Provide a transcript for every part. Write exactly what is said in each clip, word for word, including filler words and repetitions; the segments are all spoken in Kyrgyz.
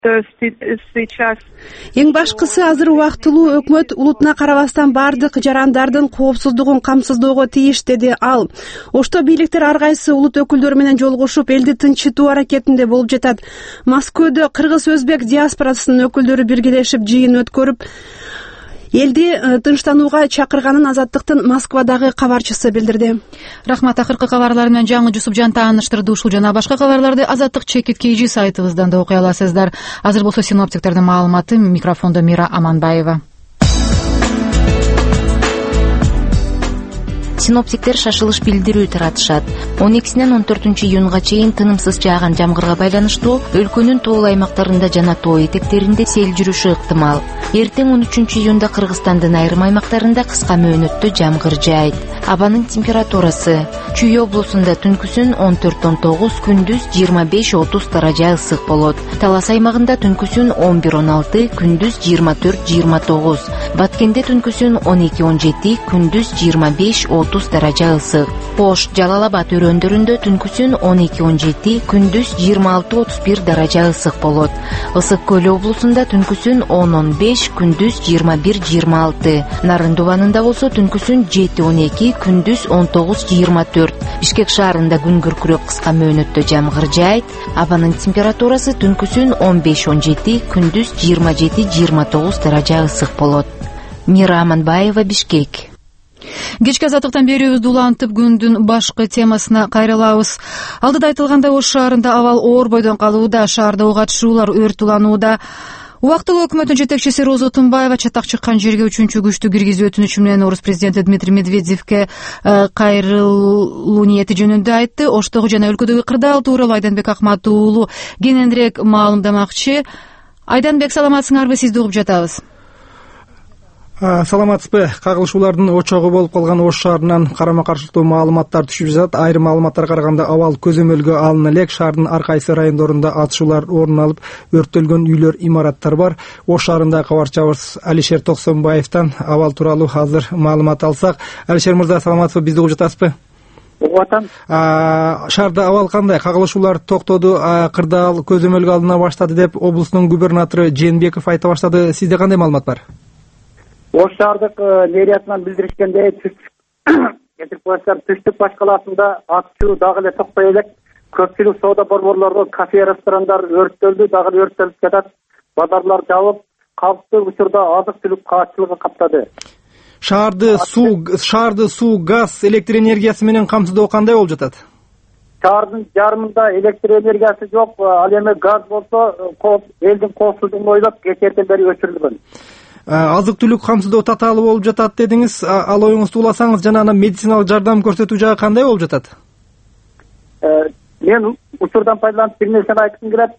Эң башкысы азыр убактылуу өкмөт улутуна карабастан бардык жарандардын коопсуздугун камсыздоого тийиш, деди ал. Ошто бийликтер ар кайсы улут өкүлдөрү менен жолугушуп, элди тынчытуу аракетинде болуп жатат. Москвада кыргыз өзбек диаспорасынын өкүлдөрү биргелешип жыйын өткөрүп, элди тынчтанууга чакырганын Азаттыктын Москвадагы кабарчысы билдирди. Рахмат. Акыркы кабарлар менен жаңы Жусупжан тааныштырды. Ушул жана башка кабарларды Азаттык чекит kg сайтыбыздан да окуй аласыздар. Азыр болсо синоптиктердин маалыматы. Микрофондо Мира Аманбаева. Синоптиктер шашылыш билдирүү таратышат. он экисинен он төртүнчү июнга чейин тынымсыз жааган жамгырга байланыштуу өлкөнүн тоол аймактарында жана тоо этектеринде сел жүрүшү ыктымал. Эртең он үчүнчү июнда Кыргызстандын айрым аймактарында кыска мөөнөттө жамгыр жаайт. Абанын температурасы: Чүй облусунда түнкүсүн он төрт он тогуз, күндүз жыйырма беш отуз даража ысык болот. Талас аймагында түнкүсүн он бир он алты, күндүз жыйырма төрт жыйырма тогуз. Баткенде түнкүсүн он эки он жети, күндүз жыйырма беш отуз даража ысык. Ош, Жалал Абад өрөөндөрүндө түнкүсүн он эки он жети, күндүз жыйырма алты отуз бир даража ысык болот. Ысык Көл облусунда түнкүсүн он он беш, күндүз жыйырма бир жыйырма алты. Нарын Дубанында болсо түнкүсүн жети он эки, күндүз он тогуз жыйырма төрт. Бишкек шаарында күн күркүрөп кыска мөөнөттө жамгыр жаайт. Абанын температурасы түнкүсүн он беш он жети, күндүз жыйырма жети жыйырма тогуз даража ысык болот. Мира Аманбаева, Бишкек. Кечки Азаттыктан берүүбүздү улантып, күндүн башкы темасына кайрылабыз. Алдыда айтылгандай, Ош шаарында абал оор бойдон калууда, шаарда ок атышуулар, өрт уланууда. Убактылуу өкмөттүн жетекчиси Роза Тумбаева чатак чыккан жерге үчүнчү күчтү киргизүү өтүнүчү менен орус президенти Дмитрий Медведевке кайрылуу ниети жөнүндө айтты. Оштогу жана өлкөдөгү кырдаал тууралуу Айданбек Акмат уулу кененирээк маалымдамакчы. Айданбек, саламатсыңарбы? Сизди угуп жатабыз. Саламатсызбы? Кагылышуулардын очогу болуп калган Ош шаарынан карама каршылыктуу маалыматтар түшүп жатат. Айрым маалыматтарга караганда абал көзөмөлгө алына элек. Шаардын ар кайсы райондорунда атышуулар орун алып, өрттөлгөн үйлөр, имараттар бар. Ош шаарында кабарчыбыз Алишер Токсонбаевден абал тууралуу азыр маалымат алсак. Алишер мырза, саламатсызбы? Бизди угуп жатасызбы? Угатам. Шаарда абал кандай? Кагылышуулар токтоду, кырдаал көзөмөлгө алына баштады деп облустун губернатору Жээнбеков айта баштады. Сизде кандай маалымат бар? Ош шаардык мэриятынан билдиришкендей, түштүк баш калаасында атышуу дагы эле токтой элек. Көпчүлүк соода борборлору, кафе, ресторандар өрттөлдү, дагы өрттөлүп жатат. Базарлар жабылып, калктуу учурда азык-түлүк каатчылыгы каптады. Шаарды суу, шаарды суу, газ, электр энергиясы менен камсыздоо кандай болуп жатат? Шаардын жарымында электр энергиясы жок, ал эми газ болсо, элдин коопсуздугун ойлоп кечээрден бери өчүрүлгөн. Азык түлүк камсыздоо татаалы болуп жатат дедиңиз. Ал оюңузду уласаңыз, жана анан медициналык жардам көрсөтүү жагы кандай болуп жатат? Мен учурдан пайдаланып бир нерсени айткым келет.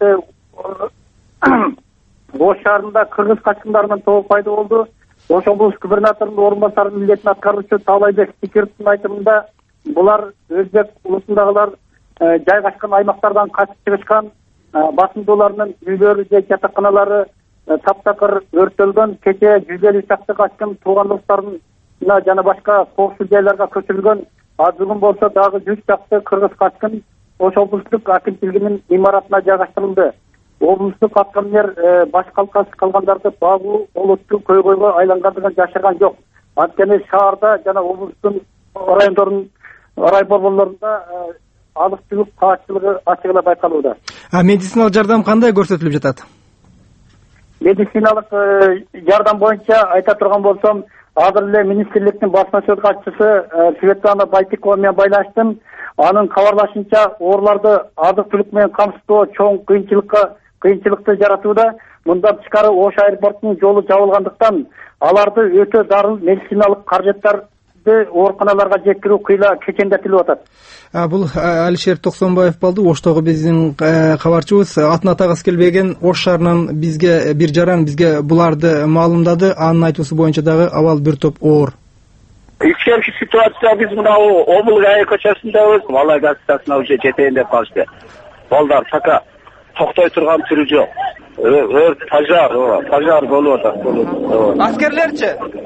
Ош шаарында кыргыз качкындарынын тобу пайда болду. Ош облус губернаторунун орун басарынын милдетин аткаруучу Таалайбек Сикировдун айтымында, булар өзбек улусундагылар жайгашкан аймактардан качып чыгышкан, басымдууларынын үйлөрү же жатаканалары таптакыр өрттөлгөн. Кечээ жүз элүү чакты качкын тууган досторуна жана башка коопсуз жайларга көчүрүлгөн. Азыр болсо дагы жүз чакты кыргыз качкын Ош облустук акимчилигинин имаратына жайгаштырылды. Облустук аткаминер баш калкасы калгандарды багуу олуттуу көйгөйгө айлангандыгын жашырган жок. Анткени шаарда жана облустун райондорунун рай борборлорунда азык-түлүк каатчылыгы ачык эле байкалууда. А медициналык жардам кандай көрсөтүлүп жатат? Медициналык жардам боюнча айта турган болсом, азыр эле министрликтин басма сөз катчысы Светлана Байтыкова менен байланыштым. Анын кабарлашынча, ооруларды азык-түлүк менен камсыздоо чоң кыйынчылыкка кыйынчылыкты жаратууда. Мындан тышкары Ош аэропортунун жолу жабылгандыктан аларды өтө зарыл медициналык каражаттарды ооруканаларга жеткирүү кыйла кечендетилип атат. Бул Алишер Токсонбаев болду. Оштогу биздин кабарчыбыз. Атын атагыс келбеген Ош шаарынан бизге бир жаран бизге буларды маалымдады. Анын айтуусу боюнча дагы абал бир топ оор. Ичкерки ситуация биз мына Омул Гай көчөсүндө Малай гастасына уже жетейин деп калышты. Балдар така токтой турган түрү жок. Өрт, пожар, пожар болуп атат. Аскерлерчи?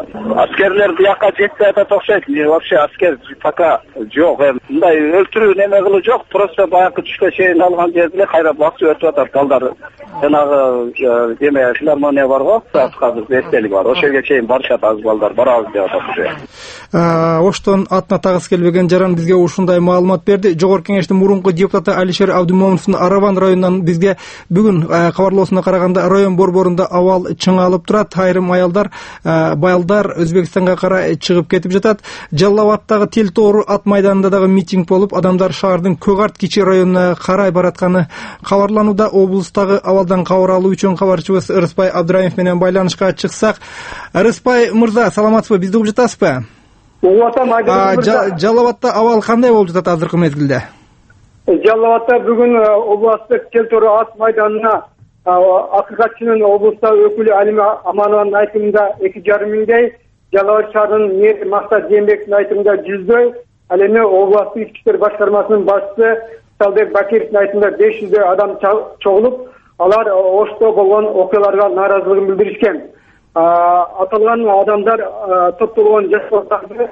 Аскерлер бияка жетпей атат окшойт. Вообще аскер пока жок. Мындай өлтүрүү неме кылуу жок. Просто баягы түшкө чейин алган жерде кайра басып өтүп атат балдар. Жанагы эме филармония бар го, азыр эстелик бар. Ошол жерге чейин барышат аз балдар, барабыз деп атат. Оштон атына тагыс келбеген жаран бизге ушундай маалымат берди. Жогорку кеңештин мурунку депутаты Алишер Абдумомуновдун Араван районунан бизге бүгүн кабарлоосуна караганда район борборунда абал чыңалып турат. Айрым аялдар, балдар Өзбекстанга карай чыгып кетип жатат. Жалал Абадтагы Тел тоору ат майданында дагы митинг болуп, адамдар шаардын Көк Арт кичи районуна карай баратканы кабарланууда. Облустагы абалдан кабар алуу үчүн кабарчыбыз Рыспай Абдраимов менен байланышка чыксак. Рыспай мырза, саламатсызбы? Бизди угуп жатасызбы? Угуп атам, Айдар мырза. Жалал Абадта абал кандай болуп жатат азыркы мезгилде? Жалал Абадта бүгүн областтык Тел тоору ат майданына акыйкатчынын облуста өкүлү Алима Аманованын айтымында эки жарым миңдей, Жалал Абад шаарынын мэри Мактар Жээнбековдун айтымында жүздөй, ал эми областтык ички иштер башкармасынын башчысы Салбек Бакировдун айтымында беш жүздөй адам чогулуп, алар Ошто болгон окуяларга нааразылыгын билдиришкен. Аталган адамдар топтолгон жаш балдарды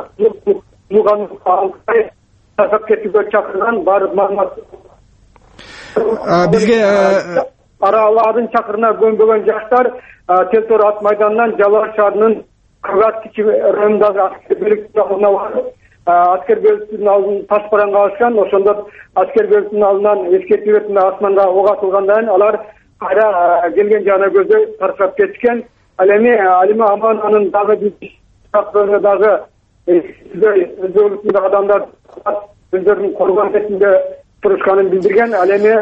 тартып кетүүгө чакырган, барып маалымат бизге аралардын чакырына көнбөгөн жаштар Тел тоору ат майданынан Жалал Абад шаарынын Көк Арт кичи районундагы аскер бөлүктүн алдына барып, аскер бөлүктүнүн алдын таш бараңга алышкан. Ошондо аскер бөлүктүнүн алдынан эскертүү өтүндө асманга ок атылгандан кийин алар кайра келген жагына көздөй таркап кетишкен. Ал эми Алима Аманованын дагы бир дагы өздөрүнүн адамдар өздөрүн коргон ретинде турушканын билдирген. Ал эми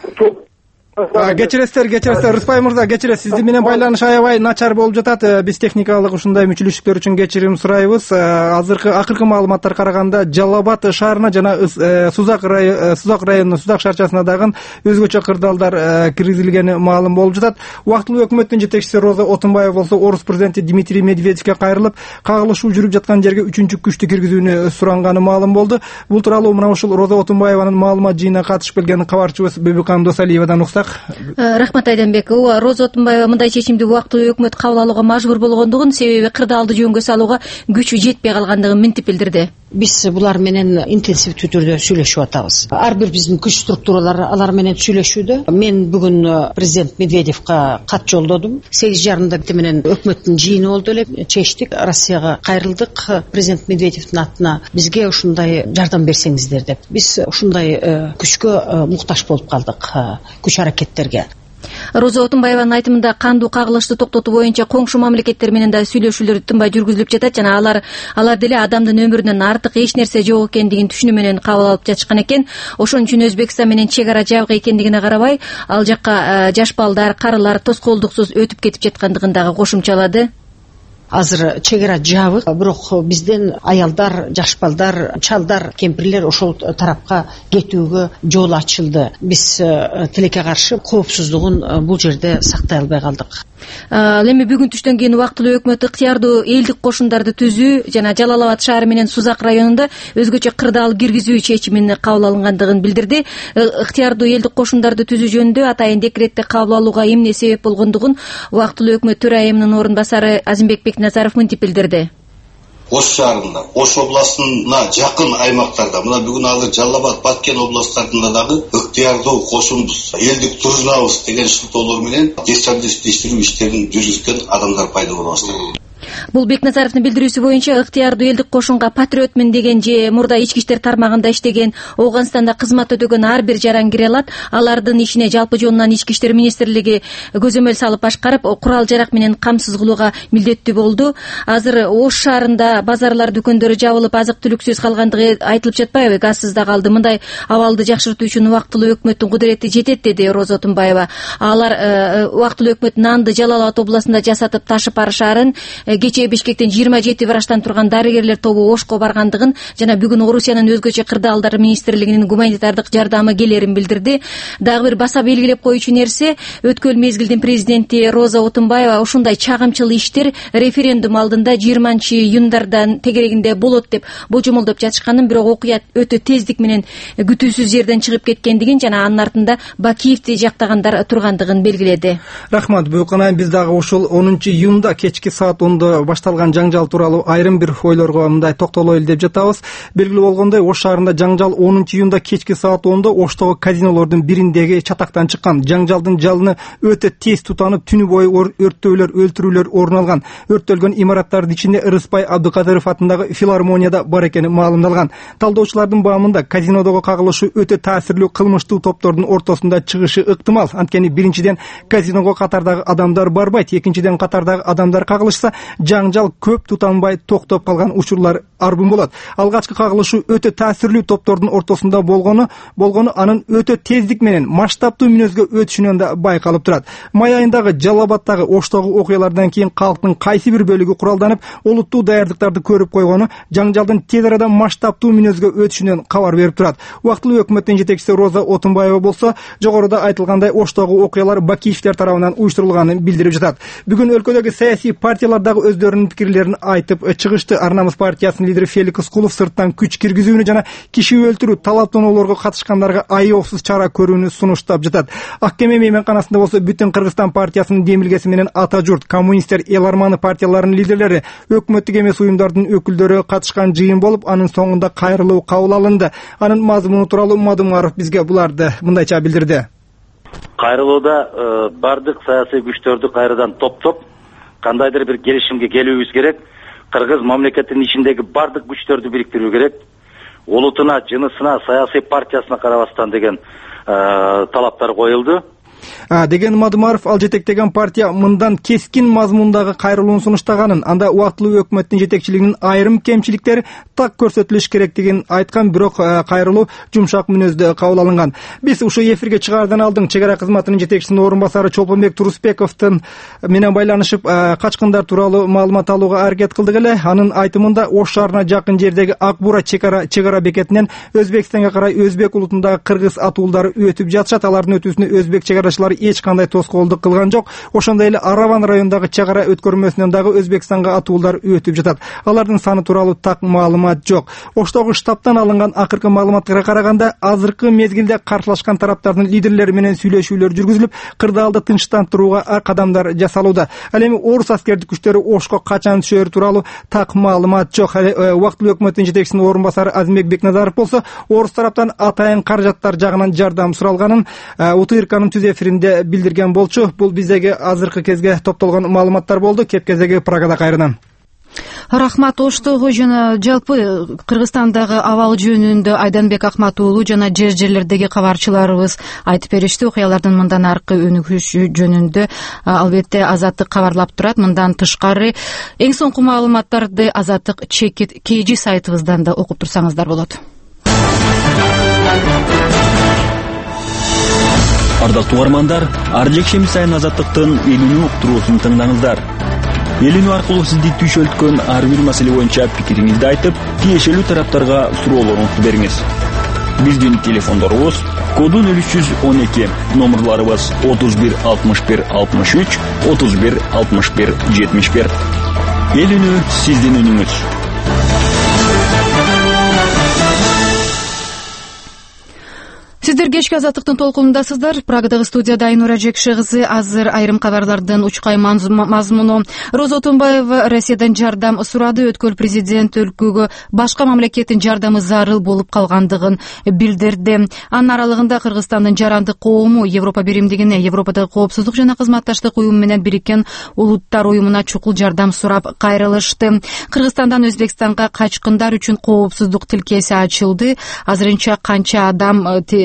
Кечиресиздер, кечиресиздер, Рыспай мырза, кечиресиз. Сиз менен байланыш аябай начар болуп жатат. Биз техникалык ушундай мүчүлүштүктөр үчүн кечирим сурайбыз. Азыркы акыркы маалыматтар караганда Жалал Абад шаарына жана Сузак району, Сузак районунун Сузак шаарчасына дагы өзгөчө кырдаалдар киргизилгени маалым болуп жатат. Убактылуу өкмөттүн жетекчиси Роза Отунбаева болсо Орус президенти Дмитрий Медведевке кайрылып, кагылышуу жүрүп жаткан жерге үчүнчү күчтү киргизүүнү суранганы маалым болду. Бул тууралуу мына ушул Роза Отунбаеванын маалымат жыйынына катышып келген кабарчыбыз Бибикан Досалиевадан уксак. Рахмат Айданбек. Роза Отунбаева мындай чечимди убактылуу өкмөт кабыл алууга мажбур болгондугун, себеби кырдаалды жөнгө салууга күчү жетпей калгандыгын минтип билдирди. Биз булар менен интенсивдүү түрдө сүйлөшүп атабыз. Ар бир биздин күч структуралары алар менен сүйлөшүүдө. Мен бүгүн президент Медведевке кат жолдодум. сегиз жарымда бите менен өкмөттүн жыйыны болду эле. Чечтик, Россияга кайрылдык. Президент Медведевдин атына бизге ушундай жардам берсеңиздер деп. Биз ушундай күчкө муктаж болуп калдык, күч аракеттерге. Роза Отунбаеванын айтымында кандуу кагылышты токтотуу боюнча коңшу мамлекеттер менен да сүйлөшүүлөр тынбай жүргүзүлүп жатат жана алар алар деле адамдын өмүрүнөн артык эч нерсе жок экендигин түшүнүү менен кабыл алып жатышкан экен. Ошон үчүн Өзбекстан менен чек ара жабык экендигине карабай, ал жакка жаш балдар, карылар тоскоолдуксуз өтүп кетип жаткандыгын дагы кошумчалады. Азыр чек ара жабык, бирок бизден аялдар, жаш балдар, чалдар, кемпирлер ошол тарапка кетүүгө жол ачылды. Биз тилекке каршы коопсуздугун бул жерде сактай албай калдык. Ал эми бүгүн түштөн кийин убактылуу өкмөт ыктыярдуу элдик кошундарды түзүү жана Жалал Абад шаары менен Сузак районунда өзгөчө кырдаал киргизүү чечимин кабыл алынгандыгын билдирди. Ыктыярдуу элдик кошундарды түзүү жөнүндө атайын декретти кабыл алууга эмне себеп болгондугун убактылуу өкмөт төрайымынын орун басары Азимбек Бекназаров мынтип билдирди. Ош шаарында, Ош областына жакын аймактарда, мына бүгүн азыр Жалал Абад, Баткен областтарында дагы ыктыярдуу кошунбуз, элдик турузабыз деген шылтоолор менен десантиштирүү иштерин жүргүзгөн адамдар пайда боло баштады. Бул Бекназаровдун билдирүүсү боюнча ыктыярдуу элдик кошунга патриотмун деген же мурда ички иштер тармагында иштеген, Ооганстанда кызмат өтөгөн ар бир жаран кире алат. Алардын ишине жалпы жонунан ички иштер министрлиги көзөмөл салып башкарып, курал жарак менен камсыз кылууга милдеттүү болду. Азыр Ош шаарында базарлар, дүкөндөрү жабылып, азык-түлүксүз калгандыгы айтылып жатпайбы? Газсыз да калды. Мындай абалды жакшыртуу үчүн убактылуу өкмөттүн кудурети жетет, деди Роза Отунбаева. Алар убактылуу өкмөт нанды Жалал Абад областында жасатып ташып барышаарын, кечээ Бишкектен жыйырма жети врачтан турган дарыгерлер тобу Ошко баргандыгын жана бүгүн Орусиянын өзгөчө кырдаалдар министрлигинин гуманитардык жардамы келерин билдирди. Дагы бир баса белгилеп коюучу нерсе, өткөн мезгилдин президенти Роза Отунбаева ушундай чагымчыл иштер референдум алдында жыйырманчы июндардан тегерегинде болот деп божомолдоп жатышканын, бирок окуя өтө тездик менен күтүүсүз жерден чыгып кеткендигин жана анын артында Бакиевди жактагандар тургандыгын белгиледи. Рахмат Бүйканай. Биз дагы ушул онунчу июнда кечки саат ондо шаарында башталган жаңжал тууралуу айрым бир ойлорго мындай токтолойлу деп жатабыз. Белгилүү болгондой, Ош шаарында жаңжал онунчу июнда кечки саат онда Оштогу казинолордун бириндеги чатактан чыккан. Жаңжалдын жалыны өтө тез тутанып, түнү бою өрттөөлөр, өлтүрүүлөр орун алган. Өрттөлгөн имараттардын ичинде Ырыспай Абдыкадыров атындагы филармонияда бар экени маалымдалган. Талдоочулардын баамында казинодогу кагылышы өтө таасирлүү кылмыштуу топтордун ортосунда чыгышы ыктымал. Анткени биринчиден казиного катардагы адамдар барбайт, экинчиден катардагы адамдар кагылышса, жаңжал көп тутанбай токтоп калган учурлар арбын болот. Алгачкы кагылышы өтө таасирлүү топтордун ортосунда болгону болгону анын өтө тездик менен масштабтуу мүнөзгө өтүшүнөн да байкалып турат. Май айындагы Жалал Абадтагы Оштогу окуялардан кийин калктын кайсы бир бөлүгү куралданып, олуттуу даярдыктарды көрүп койгону жаңжалдын тез арада масштабтуу мүнөзгө өтүшүнөн кабар берип турат. Убактылуу өкмөттүн жетекчиси Роза Отунбаева болсо, жогоруда айтылгандай Оштогу окуялар Бакиевдер тарабынан уюштурулганын билдирип жатат. Бүгүн өлкөдөгү саясий партиялар дагы өздөрүнүн пикирлерин айтып чыгышты. Арнамыз партиясынын лидери Феликс Кулов сырттан күч киргизүүнү жана киши өлтүрүү, талаптоолорго катышкандарга айоосуз чара көрүүнү сунуштап жатат. Аккеме мейманканасында болсо Бүтүн Кыргызстан партиясынын демилгеси менен Ата журт, коммунисттер, эл арманы партияларынын лидерлери, өкмөттүк эмес уюмдардын өкүлдөрү катышкан жыйын болуп, анын соңунда кайрылуу кабыл алынды. Анын мазмуну тууралуу Мадумаров бизге буларды мындайча билдирди. Кайрылууда бардык саясий күчтөрдү кайрадан топтоп, кандайдыр бир келишимге келүүбүз керек. Кыргыз мамлекетинин ичиндеги бардык күчтөрдү бириктирүү керек. Улутуна, жынысына, саясий партиясына карабастан деген талаптар коюлду. деген Мадумаров, ал жетектеген партия мындан кескин мазмундагы кайрылуун сунуштаганын, анда убактылуу өкмөттүн жетекчилигинин айрым кемчиликтери так көрсөтүлүш керектигин айткан, бирок кайрылуу жумшак мүнөздө кабыл алынган. Биз ушул эфирге чыгаардан алдын чек ара кызматынын жетекчисинин орун басары Чолпонбек Турусбековдун менен байланышып, качкындар тууралуу маалымат алууга аракет кылдык эле. Анын айтымында Ош шаарына жакын жердеги Ак Бура чек ара чек ара бекетинен Өзбекстанга карай өзбек улутундагы кыргыз атуулдары өтүп жатышат. Алардын өтүүсүнө өзбек чек арачылары эч кандай тоскоолдук кылган жок. Ошондой эле Араван районундагы чек ара өткөрмөсүнөн дагы Өзбекстанга атуулдар өтүп жатат. Алардын саны тууралуу так маалымат жок. Оштогу штабтан алынган акыркы маалыматтарга караганда, азыркы мезгилде каршылашкан тараптардын лидерлери менен сүйлөшүүлөр жүргүзүлүп, кырдаалды тынчтандырууга кадамдар жасалууда. Ал эми орус аскердик күчтөрү Ошко качан түшөрү тууралуу так маалымат жок. Убактылуу өкмөттүн жетекчисинин орун басары Азимбек Бекназаров болсо, орус тараптан атайын каражаттар жагынан жардам суралганын УТРКнын түз эфиринде билдирген болчу. Бул биздеги азыркы кезге топтолгон маалыматтар болду. Кеп кезеги Прагада кайрынан. Рахмат. Оштогу жана жалпы Кыргызстандагы абал жөнүндө Айданбек Акмат уулу жана жер жерлердеги кабарчыларыбыз айтып беришти. Окуялардын мындан аркы өнүгүшү жөнүндө албетте Азаттык кабарлап турат. Мындан тышкары эң соңку маалыматтарды Азаттык чекит кей жи сайтыбыздан да окуп турсаңыздар болот. Ардактуу угармандар, ар жекшемби сайын Азаттыктын элүүнү уктуруусун тыңдаңыздар. Элүүнү аркылуу сизди түшөлткөн ар бир маселе боюнча пикириңизди айтып, тиешелүү тараптарга суроолоруңузду бериңиз. Биздин телефондорубуз коду нөл үч жүз он эки, номерларыбыз отуз бир алтымыш бир алтымыш үч, отуз бир алтымыш бир жетимиш бир. Эл үнү сиздин үнүңүз. Сиздер кечки Азаттыктын толкунундасыздар. Прагадагы студияда Айнура Жекше кызы. Азыр айрым кабарлардын учкай мазмуну. Роза Отунбаева Россиядан жардам сурады. Өткөл президент өлкөгө башка мамлекеттин жардамы зарыл болуп калгандыгын билдирди. Анын аралыгында Кыргызстандын жарандык коому Европа биримдигине, Европадагы коопсуздук жана кызматташтык уюму менен Бириккен Улуттар уюмуна чукул жардам сурап кайрылышты. Кыргызстандан Өзбекстанга качкындар үчүн коопсуздук тилкеси ачылды. Азырынча канча адам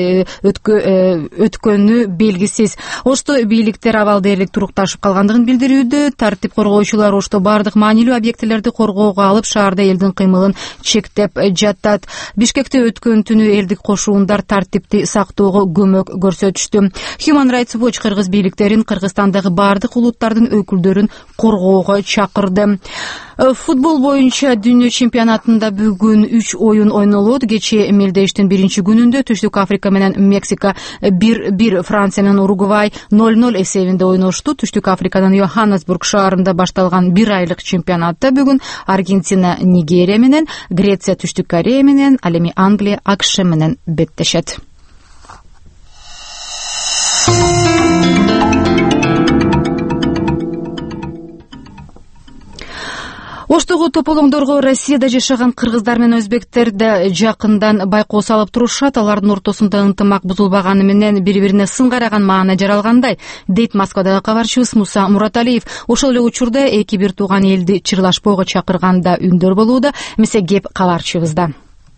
өткөнү белгисиз. Ошто бийликтер абал дээрлик турукташып калгандыгын билдирүүдө. Тартип коргоочулар Ошто бардык маанилүү объектилерди коргоого алып, шаарда элдин кыймылын чектеп жатат. Бишкекте өткөн түнү элдик кошуундар тартипти сактоого көмөк көрсөтүштү. Human Rights Watch кыргыз бийликтерин Кыргызстандагы бардык улуттардын өкүлдөрүн коргоого чакырды. Футбол боюнча дүйнө чемпионатында бүгүн үч оюн ойнолот. Кечээ мелдештин биринчи күнүндө Түштүк Африка менен Мексика бир бир, Франция менен Уругвай ноль ноль эсебинде ойношту. Түштүк Африканын Йоханнесбург шаарында башталган бир айлык чемпионатта бүгүн Аргентина Нигерия менен, Греция Түштүк Корея менен, ал эми Англия АКШ менен беттешет. Оштогу тополоңдорго Россияда жашаган кыргыздар менен өзбектер да жакындан байкоо салып турушат. Алардын ортосунда ынтымак бузулбаганы менен бири-бирине сын караган маана жаралгандай, дейт Москвадагы кабарчыбыз Муса Мураталиев. Ошол эле учурда эки бир тууган элди чырлашпойго чакырганда үндөр болууда. Мисе кеп кабарчыбызда.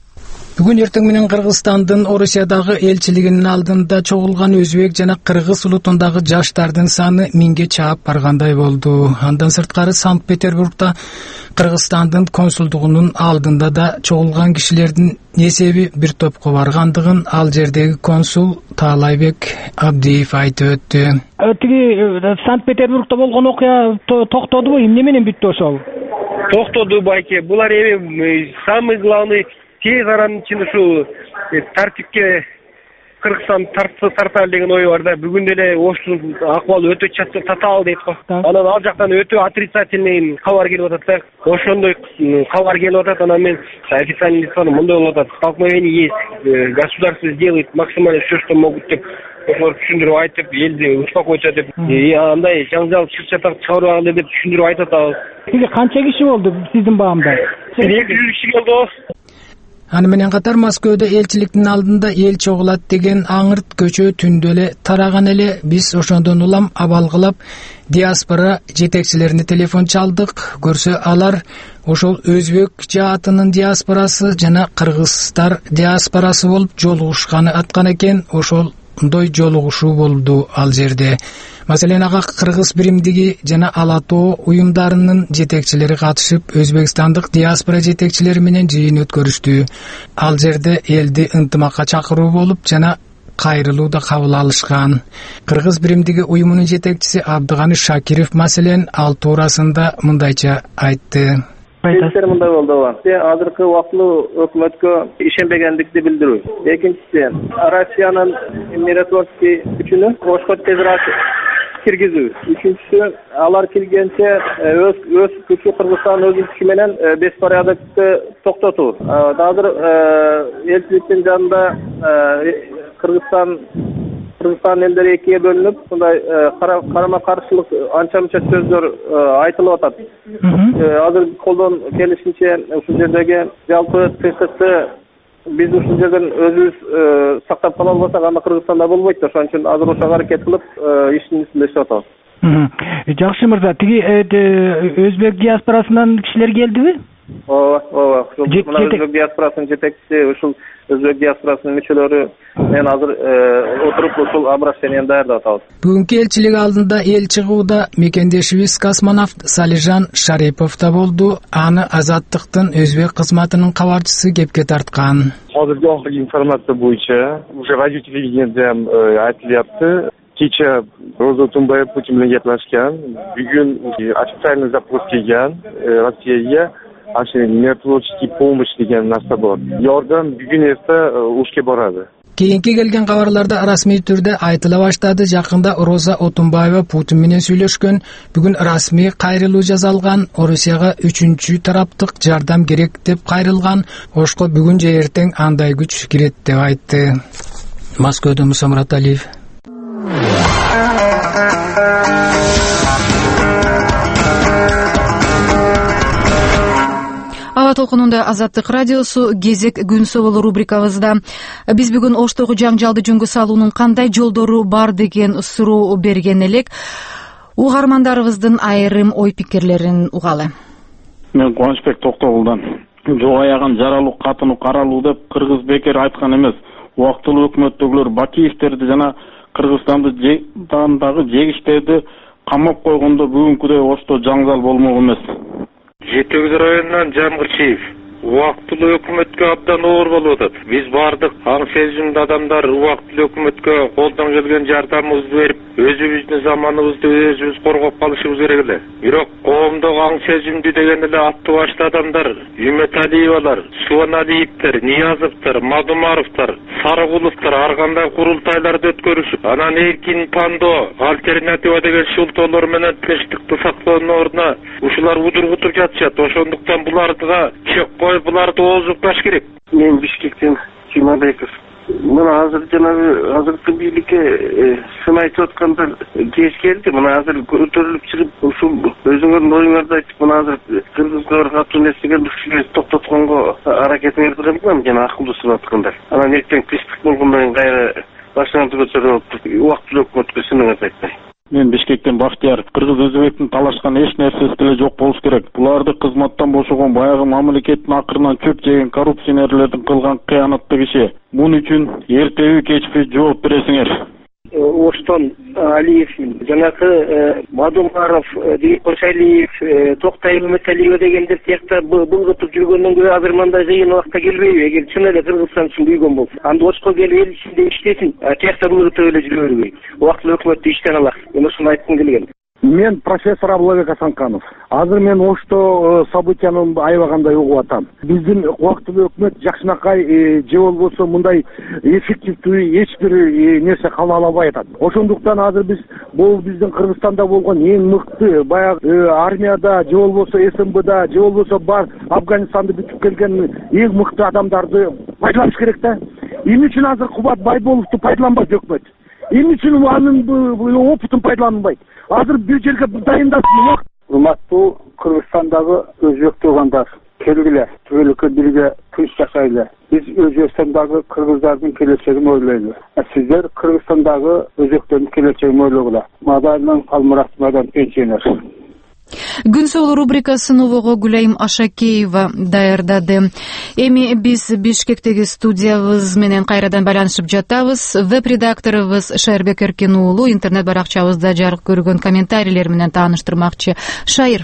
Бүгүн эртең менен Кыргызстандын Орусиядагы элчилигинин алдында чогулган өзбек жана кыргыз улутундагы жаштардын саны миңге чаап баргандай болду. Андан сырткары Санкт-Петербургда Кыргызстандын консулдугунун алдында да чогулган кишилердин эсеби бир топко баргандыгын ал жердеги консул Таалайбек Абдиев айтып өттү. Тиги Санкт-Петербургда болгон окуя токтодубу? Эмне менен бүттү ошол? Токтоду байке. Булар эми самый главный тез аранын ичинде ушу тартипке Кыргызстан тарталы деген ой бар да. Бүгүн деле оштун акыбалы өтө татаал дейт го. Анан ал жактан өтө отрицательный кабар келип атат да. Ошондой кабар келип атат. Анан мен официальный лицону мындай болуп атат. Столкновение есть. Государство сделает максимально все, что могут деп ошолор түшүндүрүп айтып, элди успокоить деп, андай жаңжал чыгып чыгарбагыла деп түшүндүрүп айтып атабыз. Сизге канча киши болду сиздин баамда? эки жүз киши келди. Аны менен катар Москвада элчиликтин алдында эл чогулат деген аңырт көчө түндө эле тараган эле. Биз ошондон улам абалгылап диаспора жетекчилерине телефон чалдык. Көрсө алар ошол өзбек жаатынын диаспорасы жана кыргыздар диаспорасы болуп жолугушканы аткан экен. Ошондой жолугушуу болду ал жерде. Маселен, ага кыргыз биримдиги жана Ала Тоо уюмдарынын жетекчилери катышып, өзбекстандык диаспора жетекчилери менен жыйын өткөрүштү. Ал жерде элди ынтымакка чакыруу болуп жана кайрылуу да кабыл алышкан. Кыргыз биримдиги уюмунун жетекчиси Абдыганы Шакиров маселен ал туурасында мындайча айтты. Бизлер мындай болду. Азыркы убактылуу өкмөткө ишенбегендикти билдирүү. Экинчиси, Россиянын миротворческий күчүнө ошко тезирээк киргизүү. Үчүнчүсү, алар келгенче өз өз күчү Кыргызстан өз күчү менен беспорядокты токтотуу. Азыр элчиликтин жанында Кыргызстан Кыргызстан элдери экиге бөлүнүп, мындай карама каршылык анча мынча сөздөр айтылып атат. Азыр колдон келишинче ушул жердеги жалпы тынчтыкты биз ушул жерден өзүбүз сактап кала албасак, анда Кыргызстанда болбойт. Ошон үчүн азыр ошого аракет кылып иштин үстүндө иштеп атабыз. Жакшы мырза, тиги өзбек диаспорасынан кишилер келдиби? Ооба, ооба. Мына өзбек диаспорасынын жетекчиси, ушул өзбек диаспорасынын мүчөлөрү мен азыр отуруп ушул обращениени даярдап атабыз. Бүгүнкү элчилик алдында эл чыгууда мекендешибиз космонавт Салижан Шарипов да болду. Аны Азаттыктын өзбек кызматынын кабарчысы кепке тарткан. Азыркы акыркы информация боюнча уже радио телевидениеден айтылыпты. Кече Роза Тумбаев Путин менен кеплешкен. Бүгүн официальный запрос келген Россияга. Миротворческий помощь деген нарса бар. Жардам бүгүн эрте ушке барады. Кийинки келген кабарларда расмий түрдө айтыла баштады. Жакында Роза Отунбаева Путин менен сүйлөшкөн. Бүгүн расмий кайрылуу жасалган. Орусияга үчүнчү тараптык жардам керек деп кайрылган. Ошко бүгүн же эртең андай күч кирет деп айтты. Москвадан Муса Мураталиев. Ала толкунунда Азаттык радиосу кезек күн соболу рубрикабызда биз бүгүн Оштогу жаңжалды жөнгө салуунун кандай жолдору бар деген суроо берген элек. Угармандарыбыздын айрым ой пикирлерин угалы. Мен Кубанычбек Токтогулдан жол аягын жаралуу катыны каралуу деп кыргыз бекер айткан эмес. Убактылуу өкмөттөгүлөр Бакиевтерди жана Кыргызстанды дагы жегиштерди камап койгондо бүгүнкүдөй Ошто жаңжал болмок эмес. жети сегиз районунан Жамгырчиев. Убактылуу өкмөткө абдан оор болуп атат. Биз бардык аң сезимдүү адамдар убактылуу өкмөткө колдон келген жардамыбызды берип, өзүбүздүн заманыбызды өзүбүз коргоп калышыбыз керек эле. Бирок коомдогу аң сезимдүү деген эле аттуу башты адамдар, Үмөталиевалар, Субаналиевтер, Ниязовтар, Мадумаровтар, Сарыгуловтар ар кандай курултайларды өткөрүшүп, анан эркин тандоо, альтернатива деген шултоолор менен тынчтыкты сактоонун ордуна ушулар удургутуп жатышат. Ошондуктан буларга чек коюп, буларды оозукташ керек. Мен Бишкектен Жумабеков. мына азыр жанагы азыркы бийликке сын айтып аткандар кеч келди. Мына азыр көтөрүлүп чыгып ушул өзүңөрдүн оюңарды айтып, мына азыр кыргызга бир катуу нерсе келди, ушуну токтотконго аракетиңерди кылдыңар, жана акылдуу сүрүп аткандар. Анан эртең тынчтык болгондон кийин кайра башыңызды көтөрүп убактылуу өкмөткө сыныңызды айтпай. Мен Бишкектен Бактияр. Кыргыз өзбектин талашкан эч нерсеси деле жок болуш керек. Буларды кызматтан бошогон баягы мамлекеттин акырынан чөп жеген коррупционерлердин кылган кыянаттык иши. Мун үчүн эртеби кечпи жооп бересиңер. Оштон Алиев, жанакы Мадумаров, Кошалиев, Токтай Мөмөталиева дегендер тиякта булгутуп жүргөндөн көрө азыр мындай кыйын убакта келбейби? Эгер чын эле Кыргызстан үчүн күйгөн болсо, анда Ошко келип эл ичинде иштесин, тиякта булгутуп эле жүрө бербейби? Убактылуу өкмөттү иштен алак. Мен ушуну айткым келген. Мен профессор Абылбек Асанканов. Азыр мен Ошто событияны аябагандай угуп атам. Биздин убактылуу өкмөт жакшынакай же болбосо мындай эффективдүү эч бир нерсе кыла албай атат. Ошондуктан азыр биз бул биздин Кыргызстанда болгон эң мыкты баягы армияда же болбосо эс эм бда же болбосо бар Афганистанды бүтүп келген эң мыкты адамдарды пайдаланыш керек да. Эмне үчүн азыр Кубат Байболовду пайдаланбайт өкмөт? Эмне үчүн анын опытын пайдаланбайт? Азыр бир жерге дайындасын. Урматтуу Кыргызстандагы өзбек туугандар, келгиле, түгөлүккө бирге тынч жашайлы. Биз Өзбекстандагы кыргыздардын келечегин ойлойлу. Сиздер Кыргызстандагы өзбектердин келечегин ойлогула. Мадайынан Алмурат Майдан пенсионер. Күн соолу рубрикасын убого Гүлайым Ашакеева даярдады. Эми биз Бишкектеги студиябыз менен кайрадан байланышып жатабыз. Веб-редакторубуз Шайырбек Эркин уулу интернет баракчабызда жарык көргөн комментарийлер менен тааныштырмакчы. Шайыр.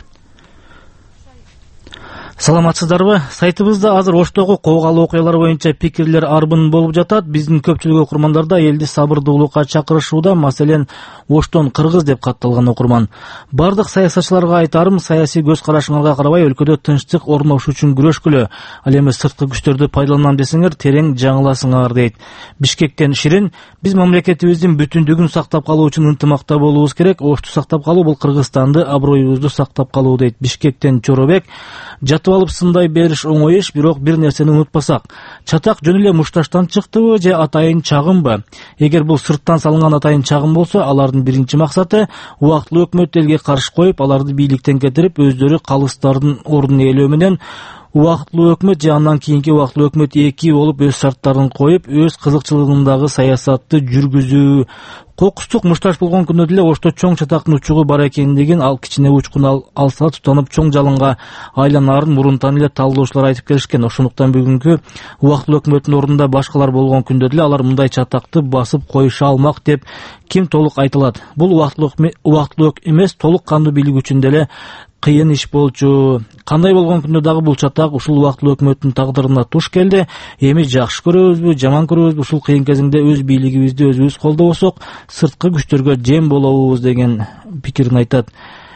Саламатсыздарбы? Сайтыбызда азыр Оштогу коогалуу окуялар боюнча пикирлер арбын болуп жатат. Биздин көпчүлүк окурмандар да элди сабырдуулукка чакырышууда. Маселен, Оштон кыргыз деп катталган окурман. Бардык саясатчыларга айтарым, саясий көз карашыңарга карабай өлкөдө тынчтык орнош үчүн күрөшкүлө. Ал эми сырткы күчтөрдү пайдаланам десеңер, терең жаңыласыңар дейт. Бишкектен Ширин, биз мамлекетибиздин бүтүндүгүн сактап калуу үчүн ынтымакта болуубуз керек. Ошту сактап калуу бул Кыргызстанды, аброюбузду сактап калуу дейт. Бишкектен Чоробек, жатып алып сындай бериш оңой иш, бирок бир нерсени унутпасак, чатак жөн эле мушташтан чыктыбы же атайын чагымбы? Эгер бул сырттан салынган атайын чагым болсо, алардын биринчи максаты убактылуу өкмөт элге каршы коюп, аларды бийликтен кетирип, өздөрү калыстардын ордун ээлөө менен убактылуу өкмөт же андан кийинки убактылуу өкмөт эки болуп өз шарттарын коюп, өз кызыкчылыгындагы саясатты жүргүзүү. Кокустук мушташ болгон күндө деле Ошто чоң чатактын учугу бар экендигин, ал кичине учкун алса тутанып чоң жалынга айланарын мурунтан эле талдоочулар айтып келишкен. Ошондуктан бүгүнкү убактылуу өкмөттүн ордунда башкалар болгон күндө деле алар мындай чатакты басып коюша алмак деп ким толук айта алат? Бул убактылуу эмес, толук кандуу бийлик үчүн деле кыйын иш болчу. Кандай болгон күндө дагы бул чатак ушул убактылуу өкмөттүн тагдырына туш келди. Эми жакшы көрөбүзбү, жаман көрөбүзбү, ушул кыйын кезиңде өз бийлигибизди өзүбүз колдобосок, сырткы күчтөргө жем болобуз деген пикирин айтат.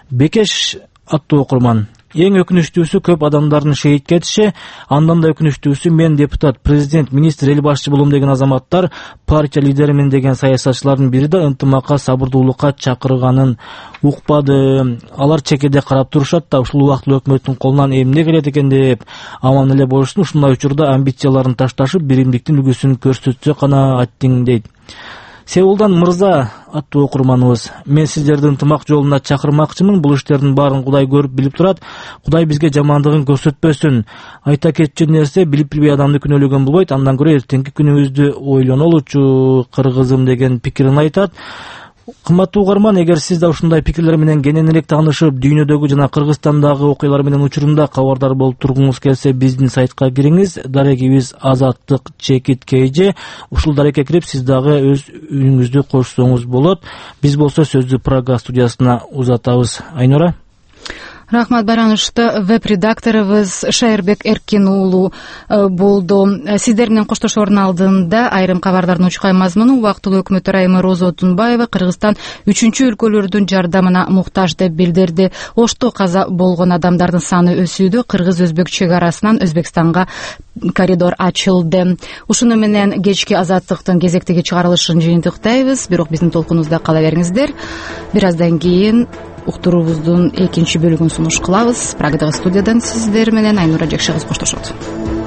Бекеш аттуу окурман. Эң өкүнүчтүүсү көп адамдардын шейит кетиши, андан да өкүнүчтүүсү мен депутат, президент, министр, эл башчы болом деген азаматтар, партия лидеримин деген саясатчылардын бири да ынтымакка, сабырдуулукка чакырганын укпады. Алар чекеде карап турушат да, ушул убактылуу өкмөттүн колунан эмне келет экен деп аман эле болушун, ушундай учурда амбицияларын ташташып, биримдиктин үлгүсүн көрсөтсө кана аттиң дейт. Сеулдан Мырза аттуу окурманыбыз. Мен сиздерди ынтымак жолуна чакырмакчымын. Бул иштердин баарын Кудай көрүп билип турат. Кудай бизге жамандыгын көрсөтпөсүн. Айта кетчү нерсе, билип билбей адамды күнөөлөгөн болбойт. Андан көрө эртеңки күнүбүздү ойлонолучу кыргызым деген пикирин айтат. Кымбаттуу угарман, эгер сиз да ушундай пикирлер менен кененирээк таанышып, дүйнөдөгү жана Кыргызстандагы окуялар менен учурунда кабардар болуп тургуңуз келсе, биздин сайтка кириңиз. Дарегибиз Азаттык чекит kg. Ушул дарекке кирип, сиз дагы өз үнүңүздү кошсоңуз болот. Биз болсо сөздү Прага студиясына узатабыз. Айнура. Рахмат, байланышта веб-редакторубуз Шайырбек Эркин уулу болду. Сиздер менен коштошоордун алдында айрым кабардардын учкай мазмуну: убактылуу өкмөт ырайымы Роза Отунбаева Кыргызстан үчүнчү өлкөлөрдүн жардамына муктаж деп билдирди. Ошто каза болгон адамдардын саны өсүүдө. Кыргыз-өзбек чек арасынан Өзбекстанга коридор ачылды. Ушуну менен кечки Азаттыктын кезектеги чыгарылышын жыйынтыктайбыз. Бирок биздин толкунубузда кала бериңиздер. Бир аздан кийин уктуруубуздун экинчи бөлүгүн сунуш кылабыз. Прагадагы студиядан сиздер менен Айнура Жекшегиз коштошот.